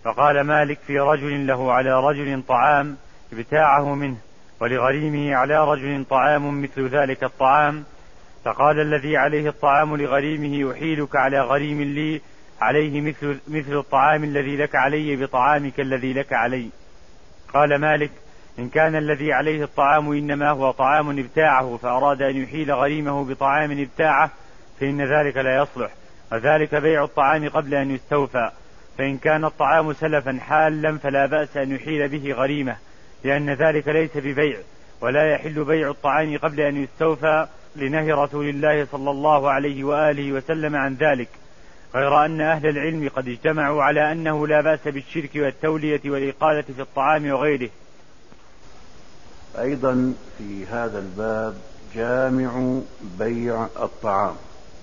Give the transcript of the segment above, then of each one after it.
فقال مالك في رجل له على رجل طعام ابتاعه منه ولغريمه على رجل طعام مثل ذلك الطعام. فقال الذي عليه الطعام لغريمه أحيلك على غريم لي عليه مثل الطعام الذي لك علي بطعامك الذي لك علي. قال مالك إن كان الذي عليه الطعام إنما هو طعام ابتاعه فأراد أن يحيل غريمه بطعام ابتاعه فإن ذلك لا يصلح، وذلك بيع الطعام قبل أن يستوفى. فإن كان الطعام سلفا حالا فلا بأس أن يحيل به غريمه، لأن ذلك ليس ببيع، ولا يحل بيع الطعام قبل أن يستوفى لنهي رسول الله صلى الله عليه وآله وسلم عن ذلك، غير أن أهل العلم قد اجتمعوا على أنه لا بأس بالشرك والتولية والإقالة في الطعام وغيره. أيضا في هذا الباب جامع بيع الطعام،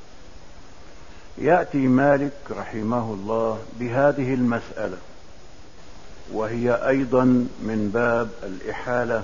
يأتي مالك رحمه الله بهذه المسألة، وهي أيضا من باب الإحالة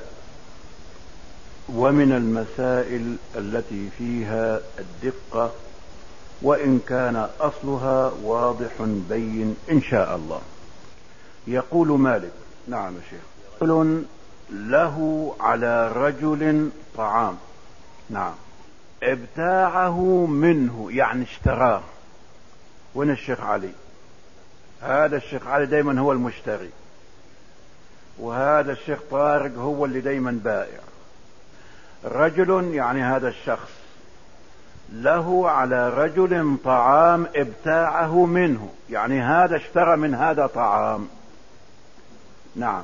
ومن المسائل التي فيها الدقة، وإن كان أصلها واضح بين إن شاء الله. يقول مالك: نعم يا شيخ. رجل له على رجل طعام، نعم، ابتاعه منه يعني اشتراه. وين الشيخ علي؟ هذا الشيخ علي دايما هو المشتري، وهذا الشيخ طارق هو اللي دايما بائع. رجل يعني هذا الشخص له على رجل طعام ابتاعه منه، يعني هذا اشترى من هذا طعام، نعم.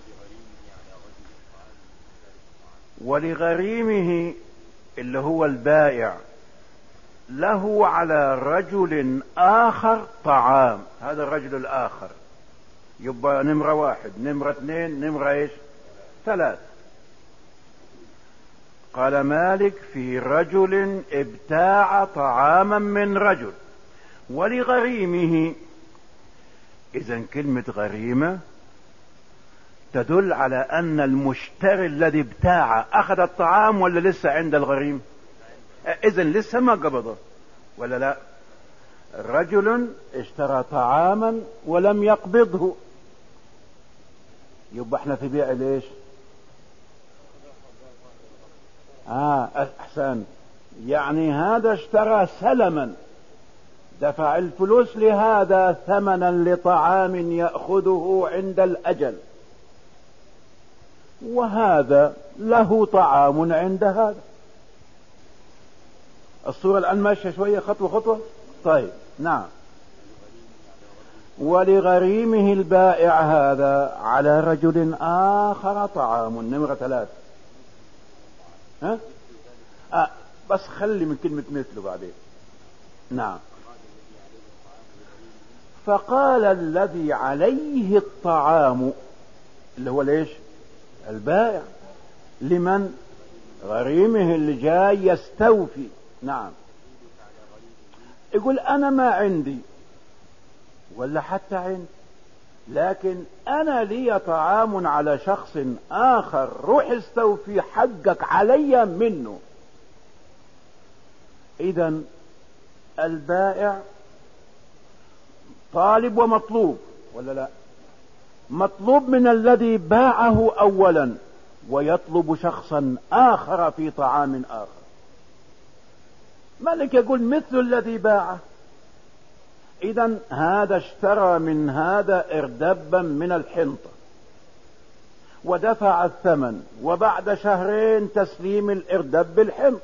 ولغريمه اللي هو البائع له على رجل آخر طعام، هذا الرجل الآخر يبقى نمرة واحد، نمرة اثنين، نمرة ايش؟ ثلاث. قال مالك في رجل ابتاع طعاما من رجل ولغريمه. إذن كلمة غريمة تدل على أن المشتري الذي ابتاع أخذ الطعام ولا لسه عند الغريم؟ إذن لسه ما قبضه ولا لا؟ رجل اشترى طعاما ولم يقبضه، يبقى احنا في بيع ليش؟ احسن، يعني هذا اشترى سلما، دفع الفلوس لهذا ثمنا لطعام يأخذه عند الأجل، وهذا له طعام عند هذا. الصورة الآن ماشية شوية خطوة خطوة. طيب نعم. ولغريمه البائع هذا على رجل آخر طعام، نمرة ثلاث. بس خلي من كلمة مثله بعدين. نعم. فقال الذي عليه الطعام اللي هو ليش؟ البائع. لمن؟ غريمه اللي جاي يستوفي. نعم. يقول أنا ما عندي ولا حتى عندي، لكن أنا لي طعام على شخص آخر، روح استوفي حقك علي منه. إذن البائع طالب ومطلوب ولا لا؟ مطلوب من الذي باعه أولا، ويطلب شخصا آخر في طعام آخر. مالك يقول مثل الذي باعه. إذن هذا اشترى من هذا اردبا من الحنطة ودفع الثمن، وبعد شهرين تسليم الاردب بالحنطة.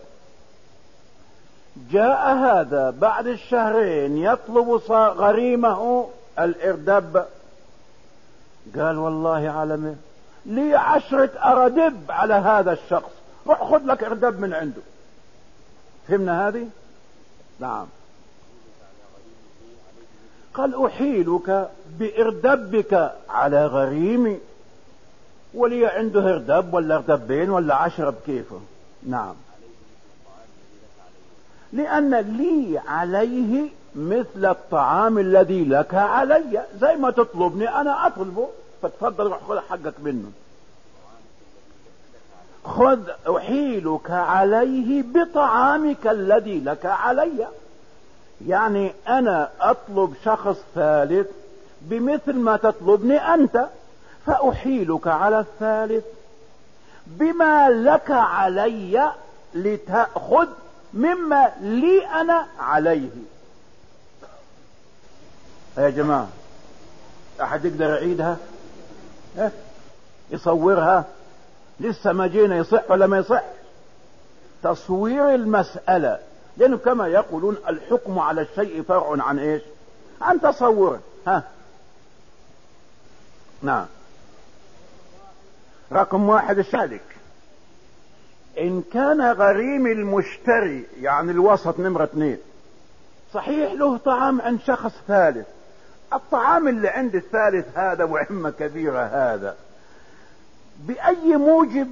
جاء هذا بعد الشهرين يطلب غريمه الاردب، قال والله عالمه لي 10 أردب على هذا الشخص، روح خذ لك اردب من عنده. فهمنا هذه؟ نعم. قال أحيلك بإردبك على غريمي، ولي عنده اردب ولا اردبين ولا 10 بكيفه. نعم. لأن لي عليه مثل الطعام الذي لك علي، زي ما تطلبني أنا أطلبه، فتفضل روح خذ حقك منه. خذ أحيلك عليه بطعامك الذي لك علي، يعني أنا أطلب شخص ثالث بمثل ما تطلبني أنت، فأحيلك على الثالث بما لك علي لتأخذ مما لي أنا عليه. يا جماعة أحد يقدر يعيدها؟ يصورها؟ لسه ما جينا يصح ولا ما يصح؟ تصوير المسألة، لأنه كما يقولون الحكم على الشيء فرع عن إيش؟ عن تصوره. نعم. رقم 1 الشالك، إن كان غريم المشتري يعني الوسط نمرة 2 صحيح له طعام عند شخص ثالث، الطعام اللي عند الثالث هذا وعمة كبيرة هذا بأي موجب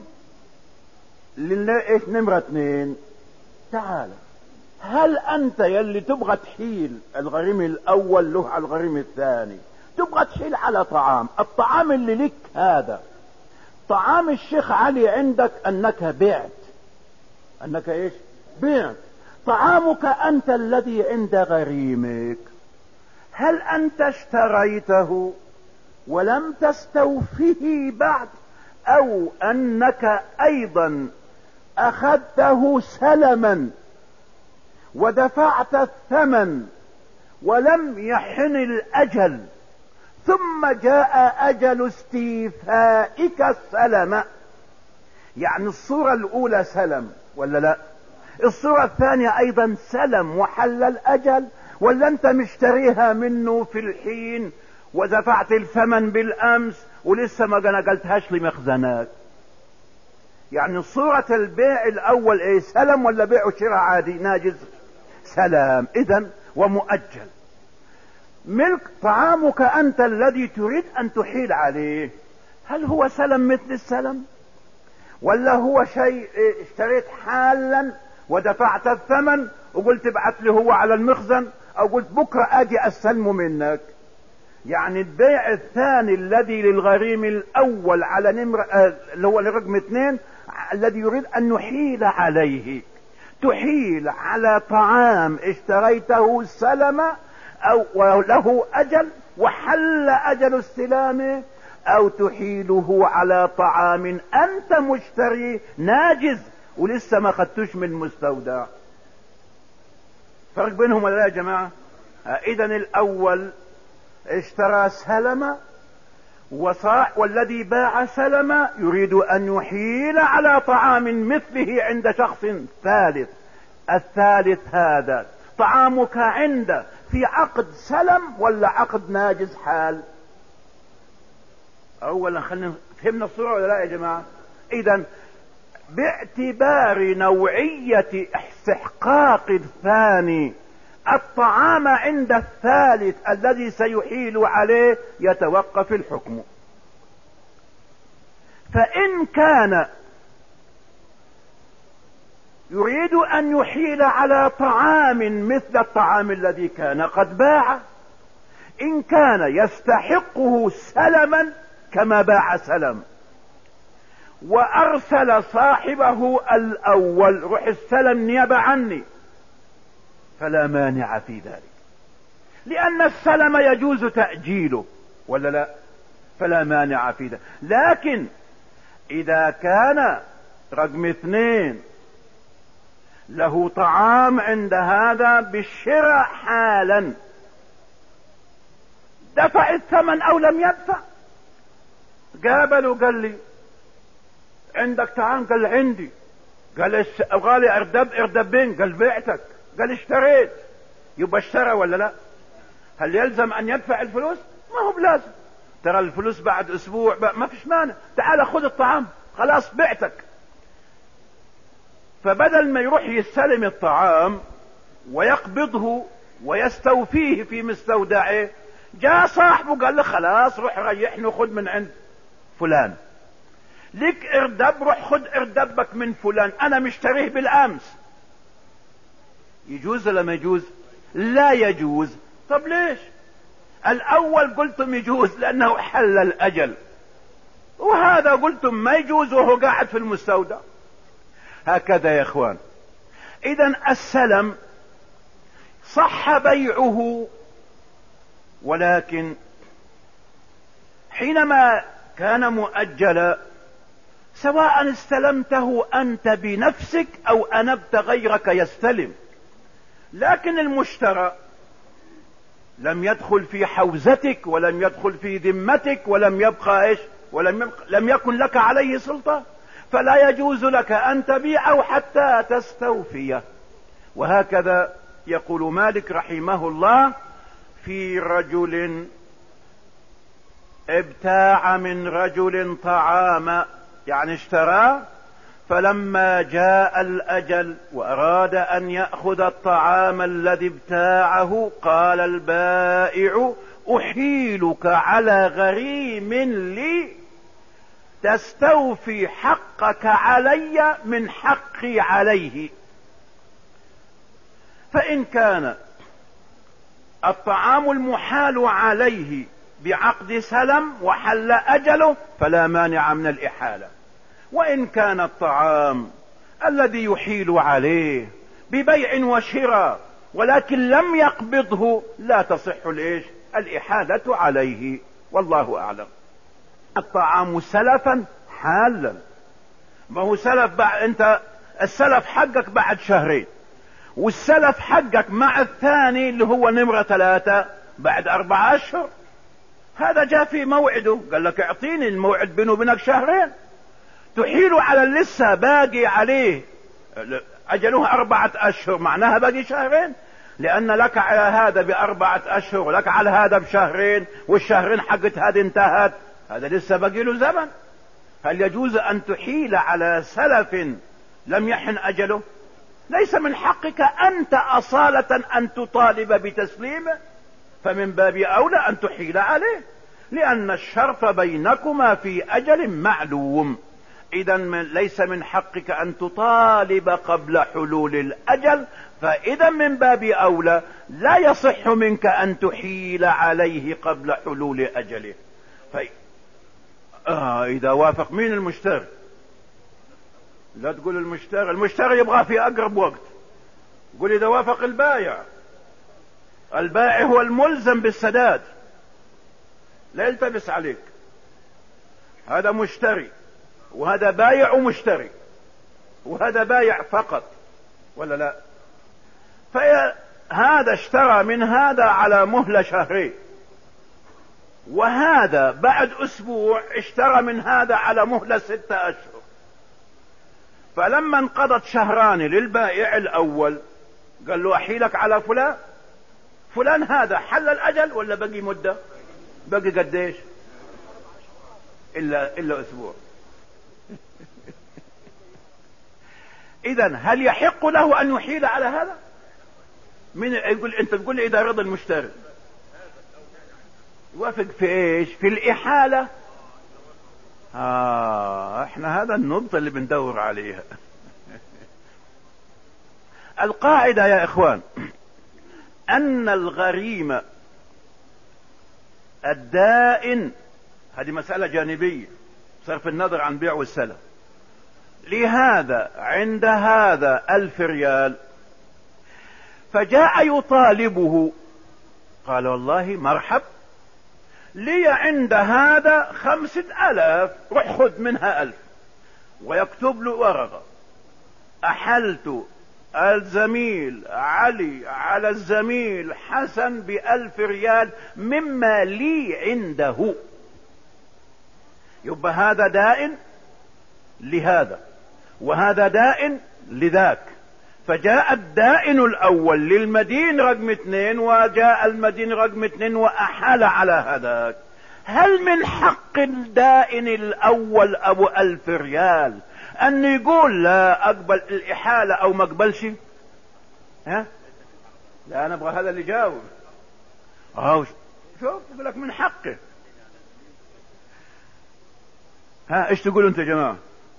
ايش نمرة 2؟ تعال، هل انت يلي تبغى تحيل الغريم الاول له على الغريم الثاني، تبغى تحيل على طعام، الطعام اللي لك هذا طعام الشيخ علي عندك انك بعت، انك ايش؟ بعت. طعامك انت الذي عند غريمك، هل انت اشتريته ولم تستوفه بعد، او انك ايضا اخذته سلما ودفعت الثمن ولم يحن الاجل ثم جاء اجل استيفائك السلم؟ يعني الصورة الاولى سلم ولا لا؟ الصورة الثانية ايضا سلم وحل الاجل، ولا انت مشتريها منه في الحين ودفعت الثمن بالامس ولسه ما نقلتهاش لمخزنات؟ يعني صورة البيع الاول ايه؟ سلم ولا بيع وشراء عادي ناجز؟ سلام. اذا ومؤجل. ملك طعامك انت الذي تريد ان تحيل عليه، هل هو سلم مثل السلم، ولا هو شيء اشتريت حالا ودفعت الثمن وقلت ابعث لي هو على المخزن، او قلت بكرة اجي استلمه منك؟ يعني البيع الثاني الذي للغريم الاول على نمرة اللي هو لرقم 2 الذي يريد ان نحيل عليه، تحيل على طعام اشتريته سلم او له اجل وحل اجل استلامه، او تحيله على طعام انت مشتري ناجز ولسه ما خدتوش من المستودع. فرق بينهم ولا لا يا جماعة؟ اذا الاول اشترى سلم والذي باع سلم يريد ان يحيل على طعام مثله عند شخص ثالث. الثالث هذا طعامك عنده في عقد سلم ولا عقد ناجز حال؟ اولا خلينا فهمنا الصورة ولا لا يا جماعة؟ اذا باعتبار نوعية استحقاق الثاني الطعام عند الثالث الذي سيحيل عليه يتوقف الحكم. فإن كان يريد أن يحيل على طعام مثل الطعام الذي كان قد باع، إن كان يستحقه سلما كما باع سلم وأرسل صاحبه الأول روح السلم نيابة عني، فلا مانع في ذلك، لأن السلم يجوز تأجيله ولا لا؟ فلا مانع في ذلك. لكن إذا كان رقم 2 له طعام عند هذا بالشراء حالا، دفع الثمن أو لم يدفع، قابل وقال لي عندك طعام؟ قال عندي. قال غالي اردبين؟ قال بعتك. قال اشتريت. يبقى اشترى ولا لا؟ هل يلزم ان يدفع الفلوس؟ ما هو بلازم. ترى الفلوس بعد اسبوع ما فيش مانع، تعال خذ الطعام خلاص بعتك. فبدل ما يروح يستلم الطعام ويقبضه ويستوفيه في مستودعه، جاء صاحبه قال له خلاص روح ريحني وخذ من عند فلان. لك اردب، روح خذ اردبك من فلان، انا مشتريه بالامس. يجوز ولا ما يجوز؟ لا يجوز. طب ليش؟ الاول قلتم يجوز لانه حل الاجل، وهذا قلتم ما يجوز وهو قاعد في المستودع. هكذا يا اخوان. اذا السلم صح بيعه، ولكن حينما كان مؤجلا سواء استلمته أنت بنفسك أو أنبت غيرك يستلم، لكن المشترى لم يدخل في حوزتك ولم يدخل في ذمتك ولم يبقى ايش لم يكن لك عليه سلطة، فلا يجوز لك أن تبيعه حتى تستوفيه. وهكذا يقول مالك رحمه الله في رجل ابتاع من رجل طعاما، يعني اشتراه، فلما جاء الأجل وأراد أن يأخذ الطعام الذي ابتاعه قال البائع أحيلك على غريم لي تستوفي حقك علي من حقي عليه. فإن كان الطعام المحال عليه بعقد سلم وحل أجله فلا مانع من الإحالة، وإن كان الطعام الذي يحيل عليه ببيع وشراء ولكن لم يقبضه لا تصح الإحالة عليه، والله أعلم. الطعام سلفا حالا، ما هو سلف انت السلف حقك بعد شهرين، والسلف حقك مع الثاني اللي هو نمرة 3 بعد 4 أشهر. هذا جاء في موعده، قال لك اعطيني الموعد بينه وبينك شهرين، تحيل على اللي لسه باقي عليه أجله 4 أشهر، معناها باقي شهرين، لأن لك على هذا ب4 أشهر ولك على هذا بشهرين، والشهرين حقت هذه انتهت، هذا لسه باقي له زمن. هل يجوز أن تحيل على سلف لم يحن أجله؟ ليس من حقك أنت أصالة أن تطالب بتسليمه، فمن باب أولى أن تحيل عليه، لأن الشرط بينكما في أجل معلوم. إذا ليس من حقك أن تطالب قبل حلول الأجل، فإذا من باب أولى لا يصح منك أن تحيل عليه قبل حلول أجله. إذا وافق مين المشتري؟ لا تقول المشتري يبغى في أقرب وقت، قول إذا وافق البائع. البائع هو الملزم بالسداد، لا يلتبس عليك، هذا مشتري وهذا بايع ومشتري، وهذا بايع فقط ولا لا؟ فهذا اشترى من هذا على مهلة شهرين، وهذا بعد أسبوع اشترى من هذا على مهلة 6 أشهر. فلما انقضت شهران للبائع الأول قال له أحيلك على فلان هذا حل الأجل ولا بقي مدة؟ بقي قديش؟ إلا أسبوع. إذن هل يحق له أن يحيل على هذا؟ من يقول أنت تقول لي إذا رضى المشتري يوافق في إيش؟ في الإحالة. احنا هذا النقطة اللي بندور عليها. القاعدة يا إخوان أن الغريم الدائن، هذه مسألة جانبية صرف النظر عن بيع والسلم، لهذا عند هذا 1000 ريال، فجاء يطالبه قال والله مرحب لي عند هذا 5000، روح خذ منها 1000، ويكتب له ورقة أحلت الزميل علي على الزميل حسن ب1000 ريال مما لي عنده. يبقى هذا دائن لهذا وهذا دائن لذاك، فجاء الدائن الأول للمدين رقم 2 وجاء المدين رقم 2 وأحال على هذاك. هل من حق الدائن الأول أبو 1000 ريال أن يقول لا أقبل الإحالة أو ما أقبلش؟ ها؟ لا أنا أبغى هذا اللي جاوب. شوف يقول لك من حقه. إيش تقولوا أنت يا جماعة؟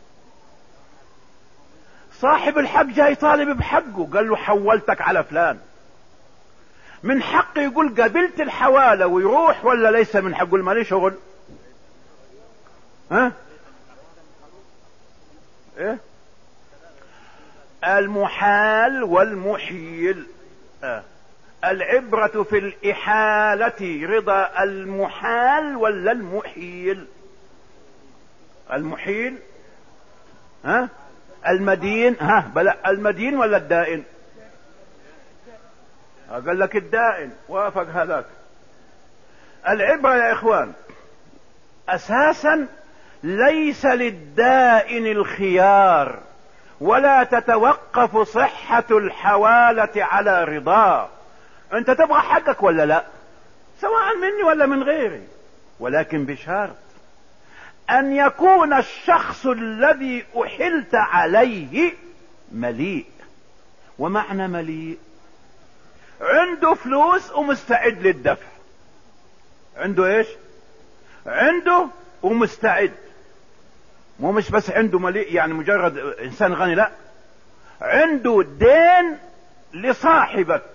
صاحب الحق جاي طالب بحقه، قال له حولتك على فلان، من حقه يقول قبلت الحوالة ويروح ولا ليس من حقه؟ مالي شغل. ايه المحال والمحيل. العبرة في الإحالة رضا المحال ولا المحيل؟ المحيل ها، المدين ها، بلا المدين ولا الدائن؟ قال لك الدائن، وافق هذاك. العبرة يا اخوان اساسا ليس للدائن الخيار، ولا تتوقف صحة الحوالة على رضاه. انت تبغى حقك ولا لا، سواء مني ولا من غيري، ولكن بشرط ان يكون الشخص الذي احلت عليه مليء. ومعنى مليء عنده فلوس ومستعد للدفع. عنده ايش؟ عنده ومستعد، مو مش بس عنده مليء يعني مجرد انسان غني، لا، عنده دين لصاحبك.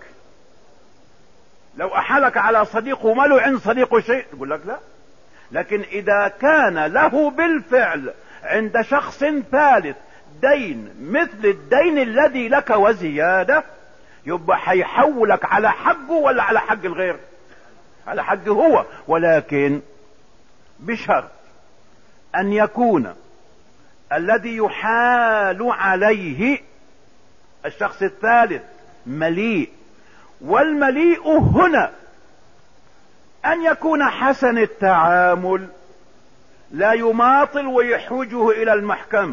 لو احالك على صديقه وما له عند صديقه شيء يقول لك لا. لكن اذا كان له بالفعل عند شخص ثالث دين مثل الدين الذي لك وزيادة، يبقى حيحولك على حقه ولا على حق الغير؟ على حقه هو، ولكن بشرط ان يكون الذي يحال عليه الشخص الثالث مليء. والمليء هنا ان يكون حسن التعامل، لا يماطل ويحوجه الى المحكمة.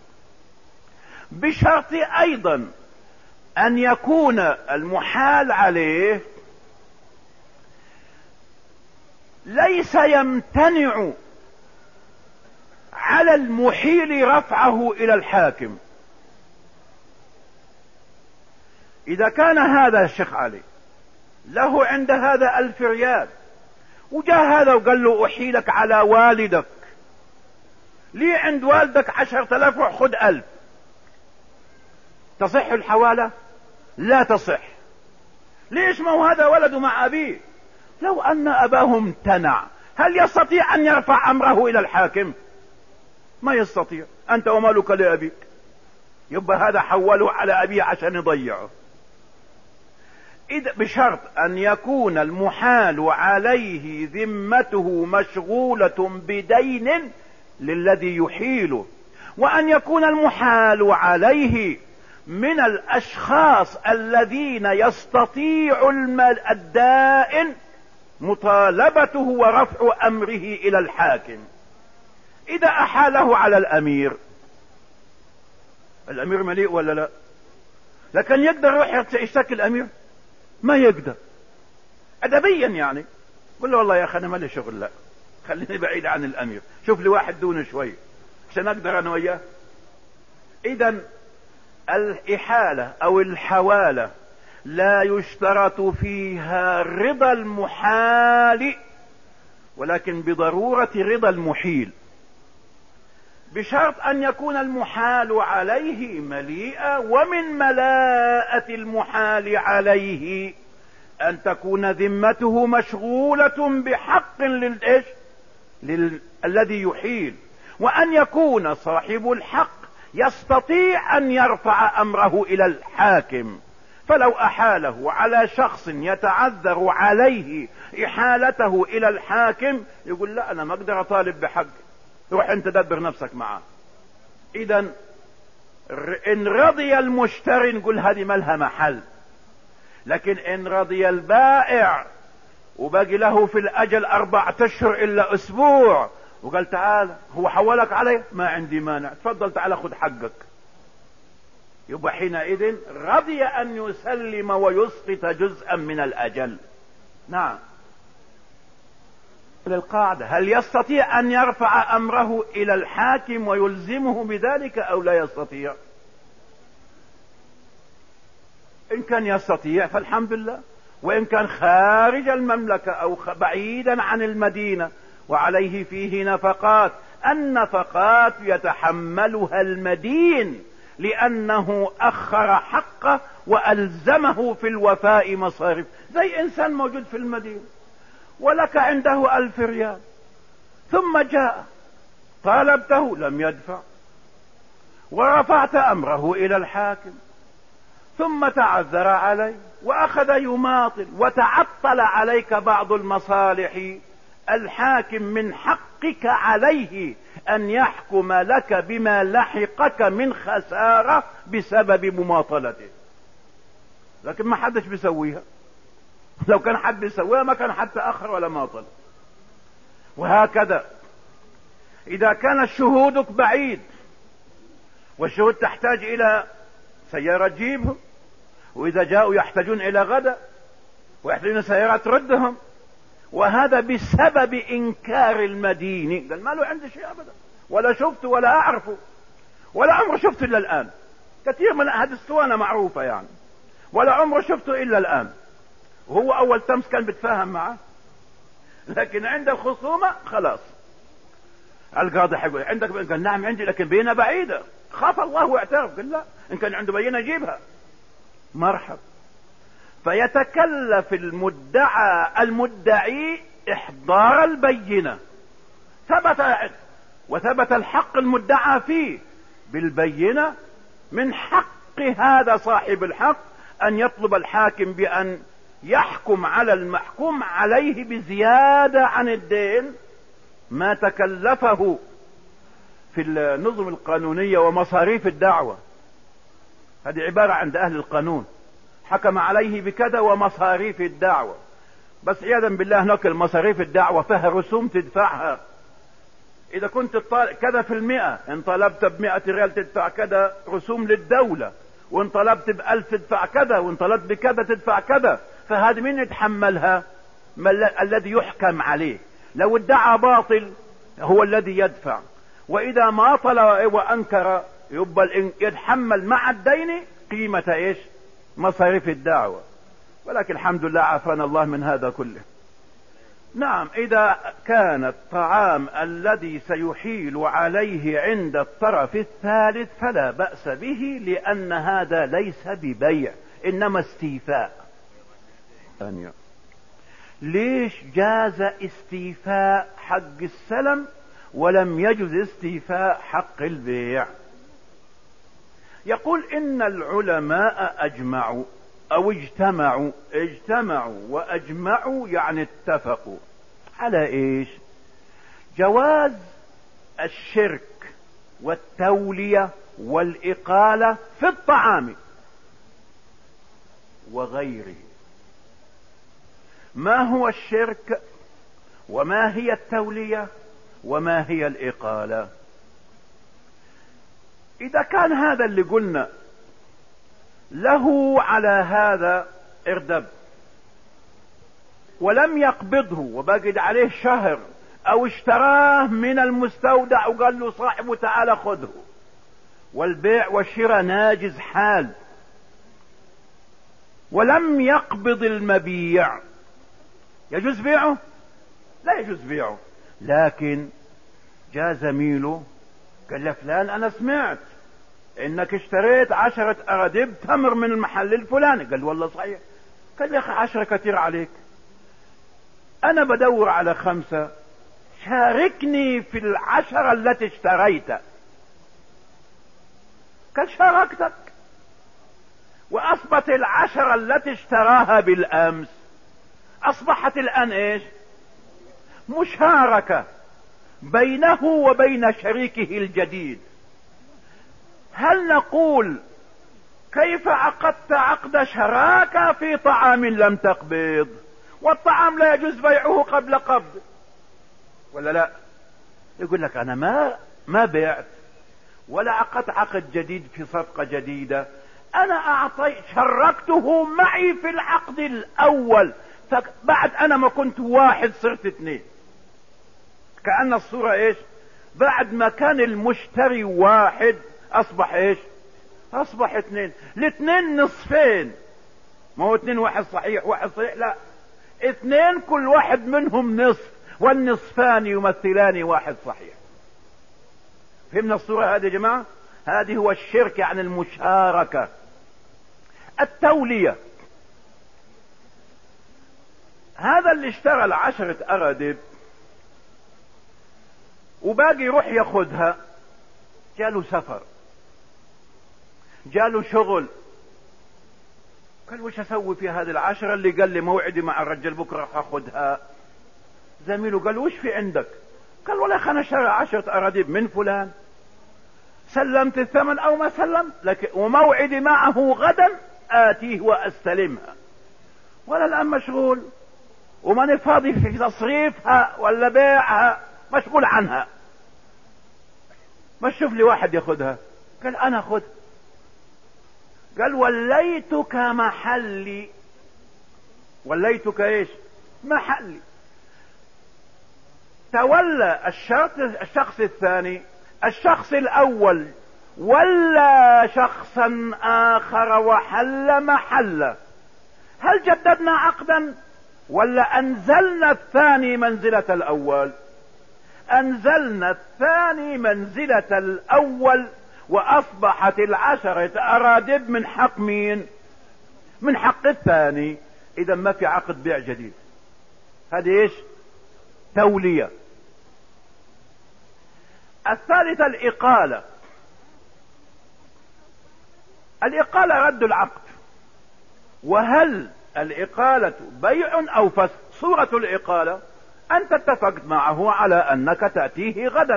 بشرط ايضا ان يكون المحال عليه ليس يمتنع على المحيل رفعه الى الحاكم. اذا كان هذا الشيخ علي له عند هذا 1000 ريال، وجاء هذا وقال له احيلك على والدك، لي عند والدك 10,000 وخذ 1000، تصح الحوالة؟ لا تصح. ليش؟ ما هو هذا ولده مع ابيه. لو ان اباه امتنع، هل يستطيع ان يرفع امره الى الحاكم؟ ما يستطيع. انت ومالك لابيك. يبقى هذا حوله على ابيه عشان يضيعه. إذا بشرط ان يكون المحال عليه ذمته مشغولة بدين للذي يحيله، وان يكون المحال عليه من الاشخاص الذين يستطيع الدائن مطالبته ورفع امره الى الحاكم. اذا احاله على الامير، الامير مليء ولا لا؟ لكن يقدر يروح يشتكي الامير؟ ما يقدر ادبيا يعني. قل له والله يا اخي انا مالي شغل، لا خليني بعيد عن الامير، شوف لي واحد دونه شوي عشان اقدر انا وياه. اذا الاحالة او الحوالة لا يشترط فيها رضا المحال، ولكن بضرورة رضا المحيل، بشرط ان يكون المحال عليه مليئا. ومن ملاءة المحال عليه ان تكون ذمته مشغولة بحق للإيش؟ الذي يحيل، وان يكون صاحب الحق يستطيع ان يرفع امره الى الحاكم. فلو احاله على شخص يتعذر عليه احالته الى الحاكم، يقول لا انا ما اقدر اطالب بحق، روح انت دبر نفسك معاه. اذا ان رضي المشتري نقول هذه ما لها محل، لكن ان رضي البائع وباقي له في الاجل 4 اشهر الا اسبوع وقال تعال هو حولك علي، ما عندي مانع، تفضل تعال خذ حقك، يبقى حينئذ رضي ان يسلم ويسقط جزءا من الاجل. نعم. للقاعدة، هل يستطيع ان يرفع امره الى الحاكم ويلزمه بذلك او لا يستطيع؟ ان كان يستطيع فالحمد لله، وان كان خارج المملكة او بعيدا عن المدينة وعليه فيه نفقات، النفقات يتحملها المدين لانه اخر حقه والزمه في الوفاء مصارف. زي انسان موجود في المدينة ولك عنده 1000 ريال، ثم جاء طالبته لم يدفع، ورفعت امره الى الحاكم، ثم تعذر عليه واخذ يماطل وتعطل عليك بعض المصالح، الحاكم من حقك عليه ان يحكم لك بما لحقك من خسارة بسبب مماطلته، لكن ما حدش بيسويها. لو كان حد بيسويها ما كان حد تأخر ولا ماطل. وهكذا اذا كان شهودك بعيد والشهود تحتاج الى سيارة تجيبهم، واذا جاءوا يحتاجون الى غدا ويحتاجون سيارة تردهم، وهذا بسبب انكار المديني. قال ما له عندي شيء ابدا، ولا شفته ولا اعرفه، ولا عمره شفته الا الان. كثير من هذه الاسطوانة معروفة يعني، ولا عمره شفته الا الان. وهو اول تمس كان بيتفاهم معه، لكن عند الخصومة خلاص القاضي حيقول عندك؟ قال نعم عندي، لكن بينة بعيدة. خاف الله واعترف، قال لا، ان كان عنده بينة جيبها. مرحب. فيتكلف المدعي احضار البينة، وثبت الحق المدعى فيه بالبينة، من حق هذا صاحب الحق ان يطلب الحاكم بان يحكم على المحكوم عليه بزيادة عن الدين ما تكلفه في النظم القانونية ومصاريف الدعوة. هذه عبارة عند اهل القانون، حكم عليه بكذا ومصاريف الدعوة. بس عياذا بالله هناك المصاريف الدعوة فيها رسوم تدفعها. اذا كنت كذا في المئة، ان طلبت ب100 ريال تدفع كذا رسوم للدولة، وان طلبت ب1000 تدفع كذا، وان طلبت بكذا تدفع كذا. فهذه مين يتحملها؟ الذي يحكم عليه. لو ادعى باطل هو الذي يدفع، واذا ماطل وانكر يبقى يتحمل مع الدين قيمة ايش؟ مصاريف الدعوة. ولكن الحمد لله عافانا الله من هذا كله. نعم، اذا كان الطعام الذي سيحيل عليه عند الطرف الثالث فلا بأس به، لان هذا ليس ببيع انما استيفاء. ليش جاز استيفاء حق السلم ولم يجوز استيفاء حق البيع؟ يقول ان العلماء اجمعوا او اجتمعوا واجمعوا، يعني اتفقوا على ايش؟ جواز الشرك والتولية والإقالة في الطعام وغيره. ما هو الشرك وما هي التولية وما هي الإقالة؟ إذا كان هذا اللي قلنا له على هذا اردب ولم يقبضه وبقد عليه شهر، او اشتراه من المستودع وقال له صاحبه تعال خذه، والبيع والشراء ناجز حال، ولم يقبض المبيع، يجوز بيعه؟ لا يجوز بيعه. لكن جاء زميله قال له فلان انا سمعت انك اشتريت 10 اردب تمر من المحل الفلاني. قال والله صحيح. قال يا اخي 10 كثير عليك، انا بدور على 5، شاركني في 10 التي اشتريتها. قال شاركتك، واصبحت 10 التي اشتراها بالامس اصبحت الان ايش؟ مشاركة بينه وبين شريكه الجديد. هل نقول كيف عقدت عقد شراكة في طعام لم تقبض؟ والطعام لا يجوز بيعه قبل قبض، ولا لا؟ يقول لك انا ما بعت ولا عقدت عقد جديد في صفقة جديدة، انا شركته معي في العقد الاول، فبعد انا ما كنت 1 صرت 2. كأن الصورة ايش؟ بعد ما كان المشتري 1 اصبح ايش؟ اصبح 2. الاثنين نصفين، ما هو 2 واحد صحيح 1 صحيح، لا 2 كل واحد منهم نصف، والنصفان يمثلان 1 صحيح. فهمنا الصورة هذه يا جماعة؟ هذه هو الشرك، يعني المشاركة. التولية، هذا اللي اشترى 10 أردب وباقي يروح ياخدها، جاله سفر، جاله شغل، قال وش اسوي في هذه العشرة اللي قال لي موعدي مع الرجل بكرة اخذها؟ زميله قال وش في عندك؟ قال والله خلنا شرى 10 أراديب من فلان، سلمت الثمن او ما سلمت لكن وموعدي معه غدا آتيه واستلمها، ولا الان مشغول وماني فاضي في تصريفها ولا بيعها، مشغول عنها. ما تشوف لي واحد ياخذها؟ قال انا خذ. قال وليتك محلي. وليتك ايش؟ محلي. تولى الشخص الثاني. الشخص الاول ولا شخصا اخر وحل محله. هل جددنا عقدا ولا انزلنا الثاني منزلة الاول؟ انزلنا الثاني منزلة الاول، واصبحت 10 أرادب من حق مين؟ من حق الثاني. اذا ما في عقد بيع جديد. هذه ايش؟ تولية. الثالثة الإقالة. الإقالة رد العقد. وهل الإقالة بيع أو فسخ؟ صورة الإقالة أنت اتفقت معه على أنك تأتيه غدا،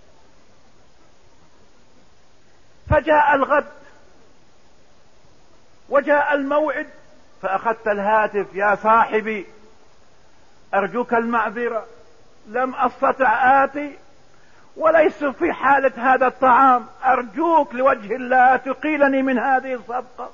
فجاء الغد وجاء الموعد، فأخذت الهاتف يا صاحبي أرجوك المعذرة، لم أستطع آتي وليس في حالة هذا الطعام، أرجوك لوجه الله تقيلني من هذه الصفقة.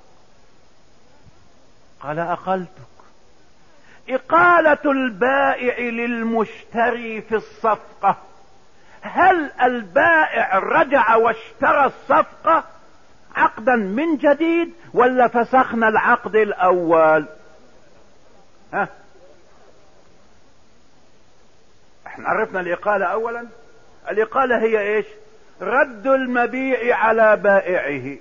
قال أقلتك. إقالة البائع للمشتري في الصفقة. هل البائع رجع واشترى الصفقة عقدا من جديد ولا فسخنا العقد الأول؟ احنا عرفنا الإقالة أولا. الإقالة هي ايش؟ رد المبيع على بائعه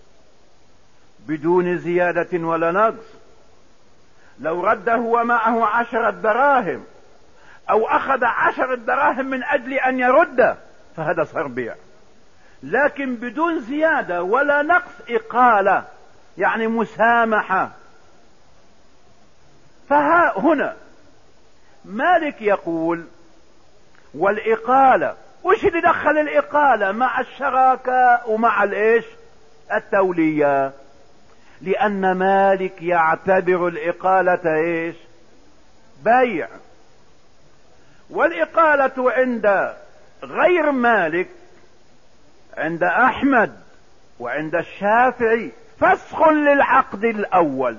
بدون زيادة ولا نقص. لو رده ومعه 10 دراهم او اخذ 10 دراهم من اجل ان يرد فهذا صار بيع، لكن بدون زيادة ولا نقص إقالة، يعني مسامحة. فها هنا مالك يقول والإقالة، وش اللي دخل الإقالة مع الشراكة ومع الايش؟ التولية؟ لأن مالك يعتبر الإقالة ايش؟ بيع. والإقالة عند غير مالك، عند أحمد وعند الشافعي، فسخ للعقد الأول.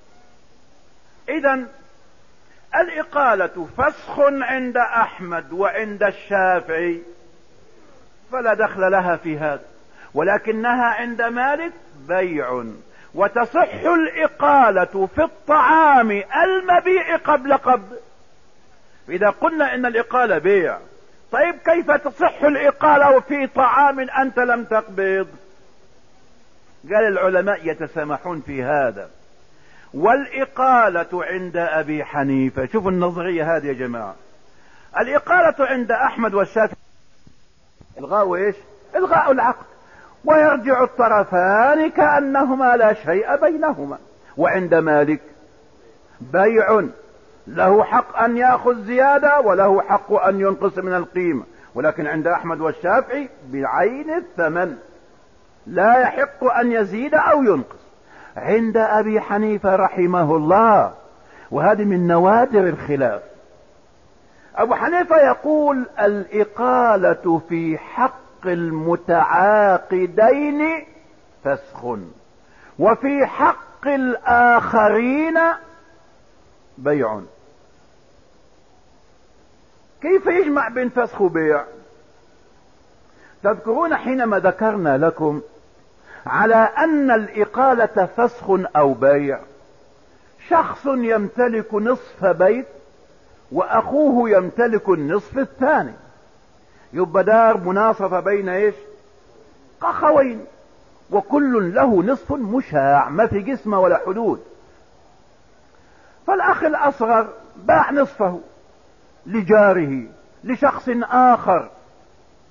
إذن الإقالة فسخ عند أحمد وعند الشافعي فلا دخل لها في هذا، ولكنها عند مالك بيع. وتصح الإقالة في الطعام المبيع قبل قبض. إذا قلنا إن الإقالة بيع، طيب كيف تصح الإقالة في طعام أنت لم تقبض؟ قال العلماء يتسامحون في هذا. والإقالة عند أبي حنيفة، شوفوا النظرية هذه يا جماعة. الإقالة عند أحمد والشافعي إلغاء إيش؟ إلغاء العقد، ويرجع الطرفان كأنهما لا شيء بينهما. وعند مالك بيع، له حق أن يأخذ زيادة وله حق أن ينقص من القيمة، ولكن عند أحمد والشافعي بعين الثمن، لا يحق أن يزيد أو ينقص. عند أبي حنيفة رحمه الله، وهذه من نوادر الخلاف، أبو حنيفة يقول الإقالة في حق المتعاقدين فسخ، وفي حق الآخرين بيع. كيف يجمع بين فسخ وبيع؟ تذكرون حينما ذكرنا لكم على أن الإقالة فسخ أو بيع، شخص يمتلك نصف بيت وأخوه يمتلك النصف الثاني، يبقى دار مناصفة بين ايش؟ أخوين، وكل له نصف مشاع، ما في قسمة ولا حدود. فالأخ الأصغر باع نصفه لجاره لشخص آخر،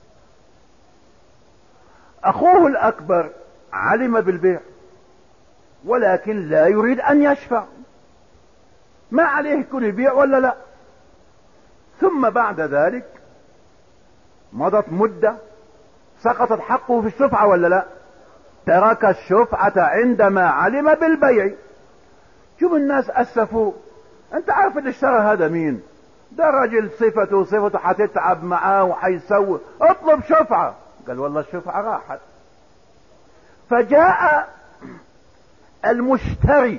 أخوه الأكبر علم بالبيع ولكن لا يريد ان يشفع، ما عليه يكون يبيع ولا لا. ثم بعد ذلك مضت مدة، سقطت حقه في الشفعة ولا لا؟ ترك الشفعة عندما علم بالبيع. شوف الناس اسفوا، انت عارف اللي اشترى هذا مين؟ ده رجل صفته حتتعب معاه وحيسوي، اطلب شفعة. قال والله الشفعة راحت. فجاء المشتري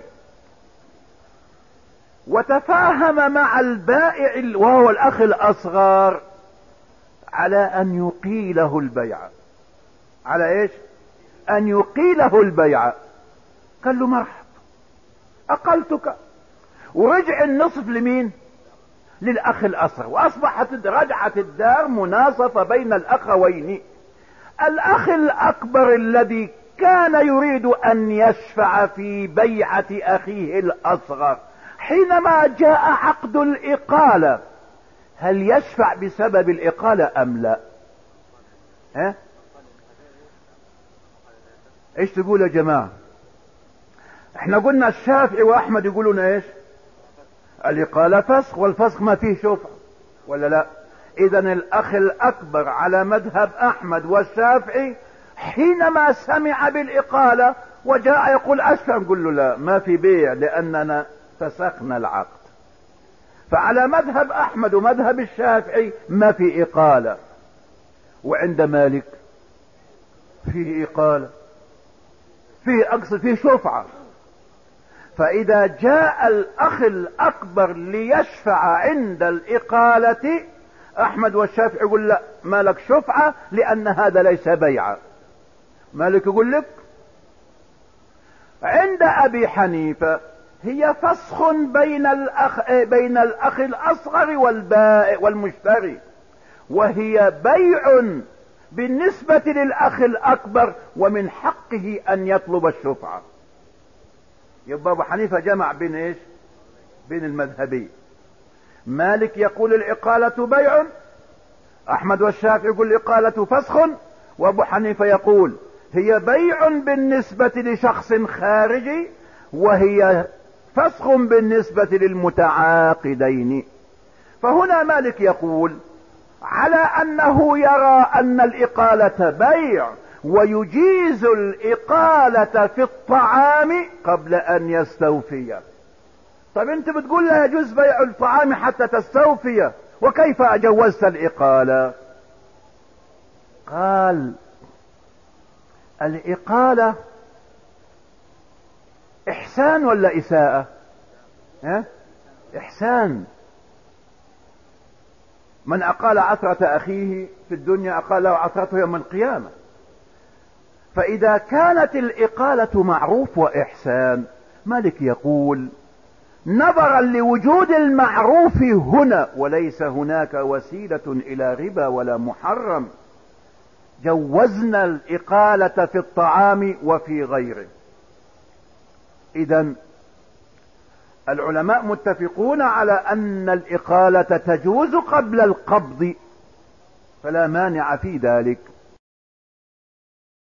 وتفاهم مع البائع وهو الاخ الاصغر على ان يقيله البيع. على ايش؟ ان يقيله البيع. قال له مرحب، اقلتك. ورجع النصف لمين؟ للاخ الاصغر، واصبحت رجعت الدار مناصفة بين الاخوين. الاخ الاكبر الذي كان يريد ان يشفع في بيعة اخيه الاصغر حينما جاء عقد الاقالة، هل يشفع بسبب الاقالة ام لا؟ ها؟ ايش تقول يا جماعة؟ احنا قلنا الشافعي واحمد يقولون ايش؟ الاقالة فسخ، والفسخ ما فيه شفع ولا لا؟ اذا الاخ الاكبر على مذهب احمد والشافعي حينما سمع بالاقالة وجاء يقول اشفع، نقول له لا، ما في بيع لاننا فسخنا العقد. فعلى مذهب احمد ومذهب الشافعي ما في اقالة، وعند مالك فيه اقالة، فيه شفعة. فاذا جاء الاخ الاكبر ليشفع عند الاقالة، احمد والشافعي يقول لا، ما لك شفعة لان هذا ليس بيعا. مالك يقول لك عند ابي حنيفة هي فسخ بين الاخ الاصغر والبائع والمشتري، وهي بيع بالنسبة للاخ الاكبر، ومن حقه ان يطلب الشفعة. يبقى ابو حنيفة جمع بين ايش؟ بين المذهبين. مالك يقول الاقالة بيع، احمد والشافعي يقول الاقالة فسخ، وابو حنيفة يقول هي بيع بالنسبة لشخص خارجي، وهي فسخ بالنسبة للمتعاقدين. فهنا مالك يقول على انه يرى ان الاقالة بيع، ويجيز الاقالة في الطعام قبل ان يستوفي. طب انت بتقول لا يجوز بيع الطعام حتى تستوفي، وكيف اجوزت الاقالة؟ قال الاقالة احسان ولا اساءة؟ ها؟ احسان. من اقال عثرة اخيه في الدنيا اقال له عثرته يوم القيامة. فاذا كانت الاقالة معروف واحسان، مالك يقول نظرا لوجود المعروف هنا وليس هناك وسيلة الى ربا ولا محرم، جوزنا الاقالة في الطعام وفي غيره. اذا العلماء متفقون على ان الاقالة تجوز قبل القبض، فلا مانع في ذلك.